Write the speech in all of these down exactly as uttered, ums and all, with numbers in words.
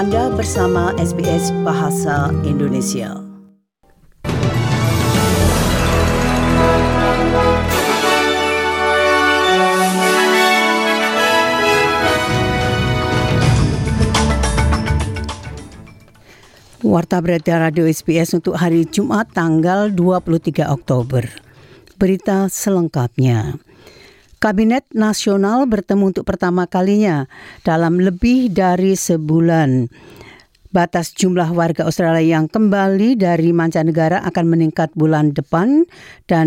Anda bersama S B S Bahasa Indonesia. Warta berita Radio S B S untuk hari Jumat tanggal dua puluh tiga Oktober. Berita selengkapnya. Kabinet Nasional bertemu untuk pertama kalinya dalam lebih dari sebulan. Batas jumlah warga Australia yang kembali dari mancanegara akan meningkat bulan depan dan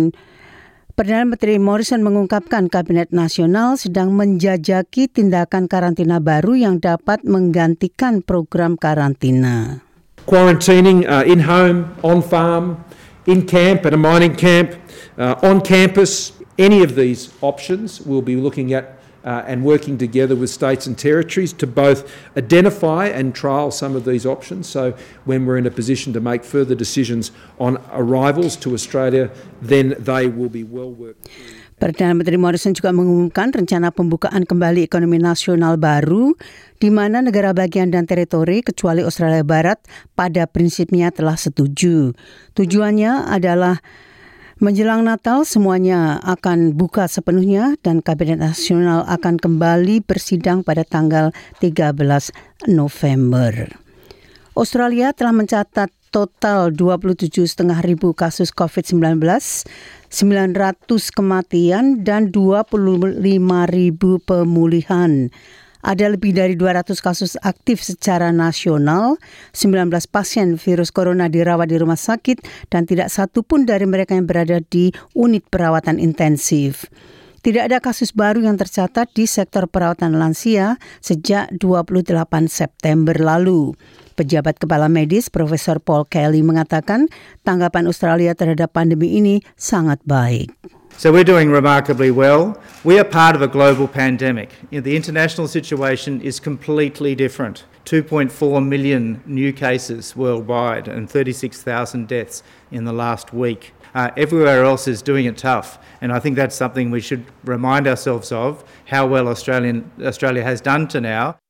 Perdana Menteri Morrison mengungkapkan Kabinet Nasional sedang menjajaki tindakan karantina baru yang dapat menggantikan program karantina. Quarantining uh, in home, on farm, in camp, at a mining camp, uh, on campus. Any of these options we'll be looking at uh, and working together with states and territories to both identify and trial some of these options. So when we're in a position to make further decisions on arrivals to Australia, then they will be well worked through. Perdana Menteri Morrison juga mengumumkan rencana pembukaan kembali ekonomi nasional baru di mana negara bagian dan teritori kecuali Australia Barat pada prinsipnya telah setuju. Tujuannya adalah menjelang Natal semuanya akan buka sepenuhnya dan Kabinet Nasional akan kembali bersidang pada tanggal tiga belas November. Australia telah mencatat total dua puluh tujuh koma lima ribu kasus covid sembilan belas, sembilan ratus kematian dan dua puluh lima ribu pemulihan. Ada lebih dari dua ratus kasus aktif secara nasional, sembilan belas pasien virus corona dirawat di rumah sakit dan tidak satu pun dari mereka yang berada di unit perawatan intensif. Tidak ada kasus baru yang tercatat di sektor perawatan lansia sejak dua puluh delapan September lalu. Pejabat Kepala Medis Profesor Paul Kelly mengatakan tanggapan Australia terhadap pandemi ini sangat baik. So we're doing remarkably well. We are part of a global pandemic. The international situation is completely different. two point four million new cases worldwide and thirty-six thousand deaths in the last week. Uh, everywhere else is doing it tough. And I think that's something we should remind ourselves of, how well Australian, Australia has done to now.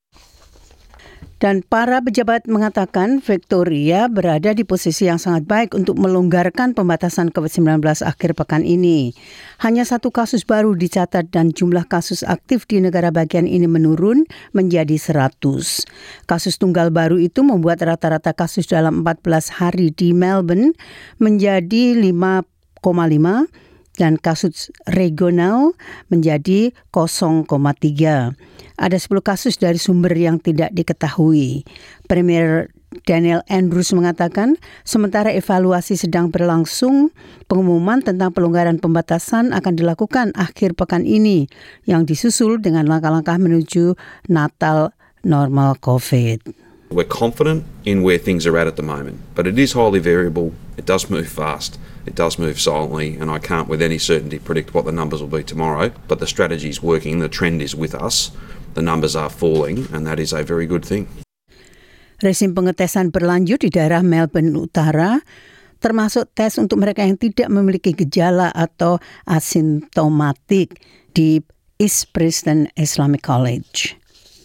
Dan para pejabat mengatakan Victoria berada di posisi yang sangat baik untuk melonggarkan pembatasan covid sembilan belas akhir pekan ini. Hanya satu kasus baru dicatat dan jumlah kasus aktif di negara bagian ini menurun menjadi seratus. Kasus tunggal baru itu membuat rata-rata kasus dalam empat belas hari di Melbourne menjadi lima koma lima dan kasus regional menjadi nol koma tiga. Ada sepuluh kasus dari sumber yang tidak diketahui. Premier Daniel Andrews mengatakan, sementara evaluasi sedang berlangsung, pengumuman tentang pelonggaran pembatasan akan dilakukan akhir pekan ini, yang disusul dengan langkah-langkah menuju Natal normal COVID. We're confident in where things are at at the moment, but it is highly variable. It does move fast. It does move silently, and I can't with any certainty predict what the numbers will be tomorrow, but the strategy is working, the trend is with us. The numbers are falling, and that is a very good thing. Resim pengetesan berlanjut di daerah Melbourne Utara, termasuk tes untuk mereka yang tidak memiliki gejala atau asimptomatik di East Preston Islamic College.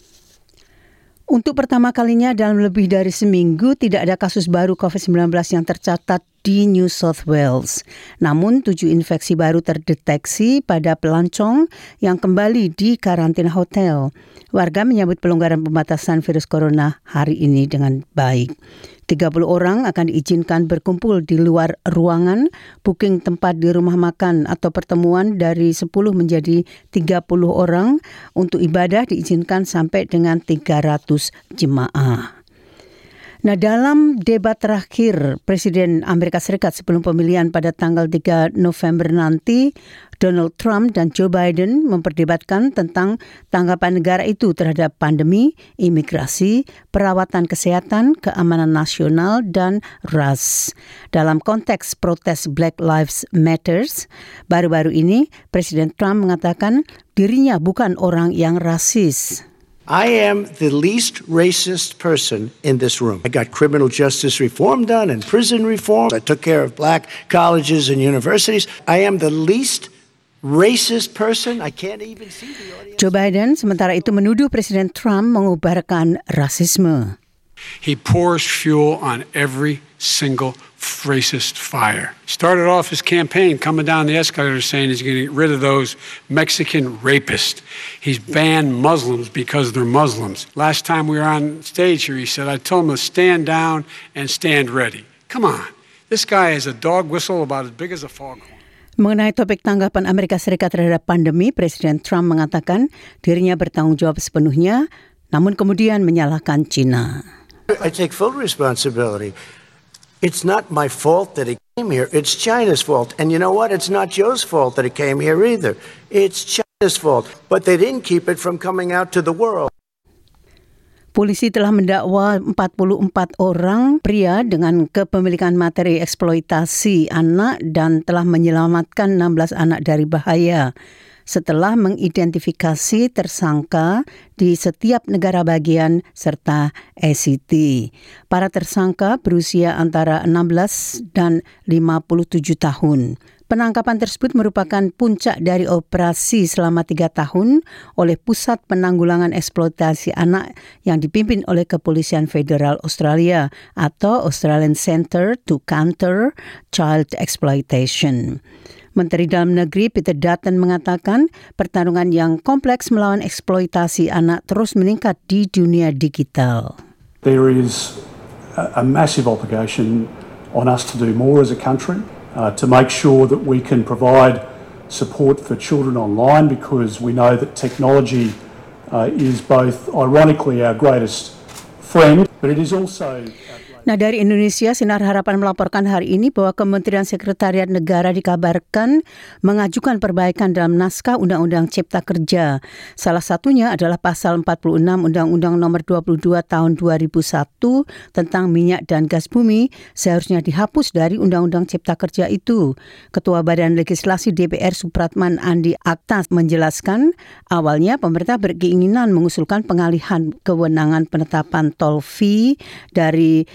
Untuk pertama kalinya dalam lebih dari seminggu tidak ada kasus baru covid sembilan belas yang tercatat di New South Wales. Namun tujuh infeksi baru terdeteksi pada pelancong yang kembali di karantina hotel. Warga menyambut pelonggaran pembatasan virus corona hari ini dengan baik. tiga puluh orang akan diizinkan berkumpul di luar ruangan, booking tempat di rumah makan atau pertemuan dari sepuluh menjadi tiga puluh orang, untuk ibadah diizinkan sampai dengan tiga ratus jemaah. Nah, dalam debat terakhir Presiden Amerika Serikat sebelum pemilihan pada tanggal tiga November nanti, Donald Trump dan Joe Biden memperdebatkan tentang tanggapan negara itu terhadap pandemi, imigrasi, perawatan kesehatan, keamanan nasional, dan ras. Dalam konteks protes Black Lives Matter, baru-baru ini Presiden Trump mengatakan dirinya bukan orang yang rasis. I am the least racist person in this room. I got criminal justice reform done and prison reform. I took care of black colleges and universities. I am the least racist person. I can't even see the audience. Joe Biden sementara itu menuduh Presiden Trump mengubarkan rasisme. He pours fuel on every single racist fire. Started off his campaign coming down the escalator saying he's going to get rid of those Mexican rapists. He's banned Muslims because they're Muslims. Last time we were on stage here, he said, I told him to stand down and stand ready. Come on. This guy is a dog whistle about as big as a foghorn. Mengenai topik tanggapan Amerika Serikat terhadap pandemi, Presiden Trump mengatakan dirinya bertanggung jawab sepenuhnya, namun kemudian menyalahkan China. I take full responsibility. It's not my fault that he came here. It's China's fault. And you know what? It's not Joe's fault that he came here either. It's China's fault. But they didn't keep it from coming out to the world. Polisi telah mendakwa empat puluh empat orang pria dengan kepemilikan materi eksploitasi anak dan telah menyelamatkan enam belas anak dari bahaya setelah mengidentifikasi tersangka di setiap negara bagian serta A C T. Para tersangka berusia antara enam belas dan lima puluh tujuh tahun. Penangkapan tersebut merupakan puncak dari operasi selama tiga tahun oleh Pusat Penanggulangan Eksploitasi Anak yang dipimpin oleh Kepolisian Federal Australia atau Australian Centre to Counter Child Exploitation. Menteri Dalam Negeri Peter Dutton mengatakan pertarungan yang kompleks melawan eksploitasi anak terus meningkat di dunia digital. There is a massive obligation on us to do more as a country uh, to make sure that we can provide support for children online, because we know that technology uh, is both ironically our greatest friend, but it is also... Nah, dari Indonesia, Sinar Harapan melaporkan hari ini bahwa Kementerian Sekretariat Negara dikabarkan mengajukan perbaikan dalam naskah Undang-Undang Cipta Kerja. Salah satunya adalah pasal empat puluh enam Undang-Undang Nomor dua puluh dua Tahun dua ribu satu tentang minyak dan gas bumi seharusnya dihapus dari Undang-Undang Cipta Kerja itu. Ketua Badan Legislasi D P R Supratman Andi Akta menjelaskan, awalnya pemerintah berkeinginan mengusulkan pengalihan kewenangan penetapan tol fee dari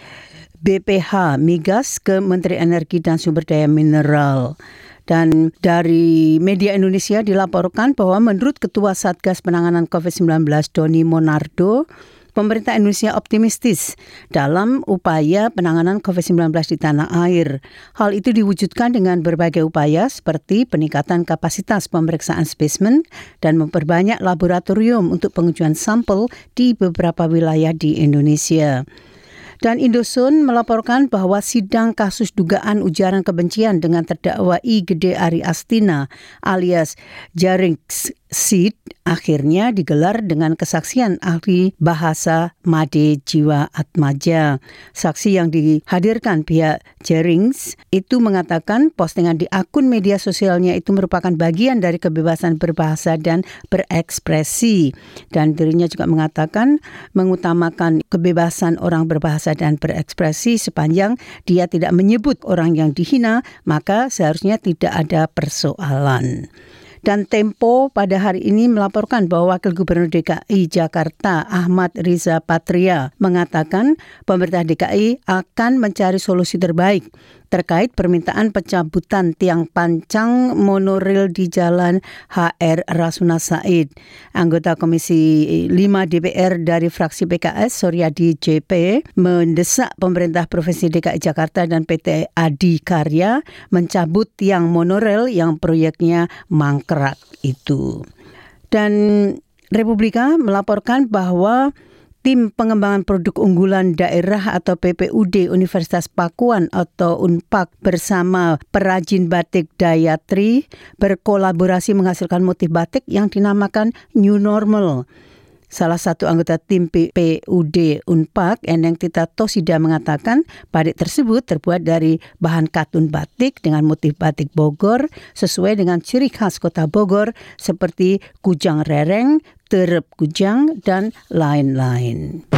B P H Migas ke Menteri Energi dan Sumber Daya Mineral. Dan dari media Indonesia dilaporkan bahwa menurut Ketua Satgas Penanganan covid sembilan belas Doni Monardo, pemerintah Indonesia optimistis dalam upaya penanganan covid sembilan belas di tanah air. Hal itu diwujudkan dengan berbagai upaya seperti peningkatan kapasitas pemeriksaan spesimen dan memperbanyak laboratorium untuk pengujian sampel di beberapa wilayah di Indonesia. Dan Indosun melaporkan bahwa sidang kasus dugaan ujaran kebencian dengan terdakwa I Gede Ari Astina alias Jarings Sid akhirnya digelar dengan kesaksian ahli bahasa Made Jiwa Atmaja. Saksi yang dihadirkan pihak Jarings itu mengatakan postingan di akun media sosialnya itu merupakan bagian dari kebebasan berbahasa dan berekspresi. Dan dirinya juga mengatakan mengutamakan kebebasan orang berbahasa dan berekspresi sepanjang dia tidak menyebut orang yang dihina, maka seharusnya tidak ada persoalan. Dan Tempo pada hari ini melaporkan bahwa Wakil Gubernur D K I Jakarta Ahmad Riza Patria mengatakan pemerintah D K I akan mencari solusi terbaik terkait permintaan pencabutan tiang pancang monoril di Jalan H R Rasuna Said. Anggota Komisi lima D P R dari fraksi P K S, Suryadi J P, mendesak pemerintah Provinsi D K I Jakarta dan P T Adikarya mencabut tiang monoril yang proyeknya mangkrak itu. Dan Republika melaporkan bahwa Tim Pengembangan Produk Unggulan Daerah atau P P U D Universitas Pakuan atau Unpak bersama perajin batik Dayatri berkolaborasi menghasilkan motif batik yang dinamakan New Normal. Salah satu anggota tim P P U D Unpak, Eneng Tita Tosida, mengatakan batik tersebut terbuat dari bahan katun batik dengan motif batik Bogor sesuai dengan ciri khas kota Bogor seperti kujang rereng, terep kujang, dan lain-lain.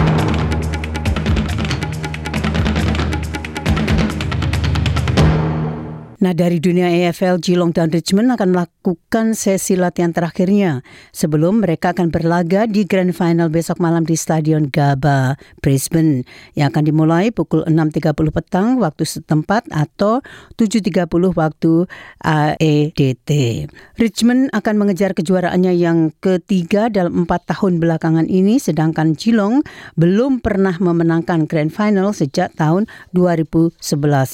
Nah, dari dunia A F L, Geelong dan Richmond akan melakukan sesi latihan terakhirnya sebelum mereka akan berlaga di Grand Final besok malam di Stadion Gabba, Brisbane, yang akan dimulai pukul enam tiga puluh petang waktu setempat atau tujuh tiga puluh waktu A E D T. Richmond akan mengejar kejuaraannya yang ketiga dalam empat tahun belakangan ini, sedangkan Geelong belum pernah memenangkan Grand Final sejak tahun dua ribu sebelas.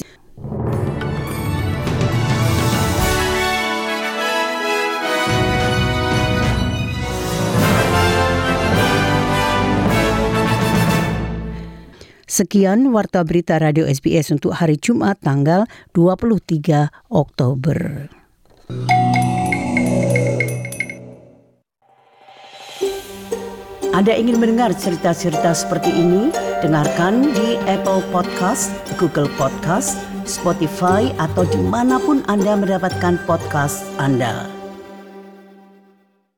Sekian Warta Berita Radio S B S untuk hari Jumat tanggal dua puluh tiga Oktober. Anda ingin mendengar cerita-cerita seperti ini? Dengarkan di Apple Podcast, Google Podcast, Spotify, atau dimanapun Anda mendapatkan podcast Anda.